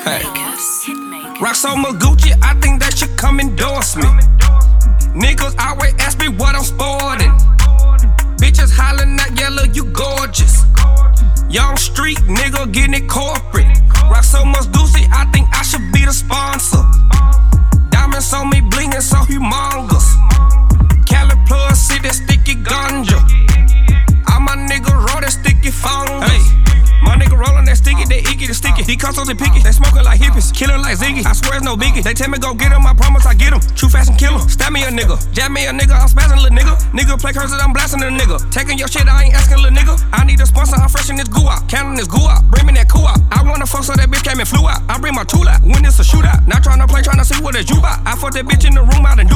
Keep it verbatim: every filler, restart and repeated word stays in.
Hey. Rock so much Gucci, I think that should come endorse me. Niggas always ask me what I'm sporting. Bitches hollering at yellow, you gorgeous. Young street nigga getting it corporate. Rock so much Gucci, I think I should be the sponsor. Diamonds on me blingin' so humongous. Cali plus see that sticky ganja. All my niggas roll that sticky fungus. Hey. My nigga rollin' that sticky, they icky, the sticky. These customers they picky, they smoking like hippies, killin' like Ziggy. I swear it's no biggie. They tell me go get 'em, I promise I get 'em. True fast and kill 'em. Stab me a nigga, jab me a nigga, I'm spazzing little nigga. Nigga play curses, I'm blasting a nigga. Taking your shit, I ain't asking little nigga. I need a sponsor, I'm fresh in this goo out. Counting this goo out, bring me that cool out. I wanna fuck so that bitch came and flew out. I bring my tool out when it's a shootout. Not tryna play, tryna see what it's you about. I fuck that bitch in the room out and do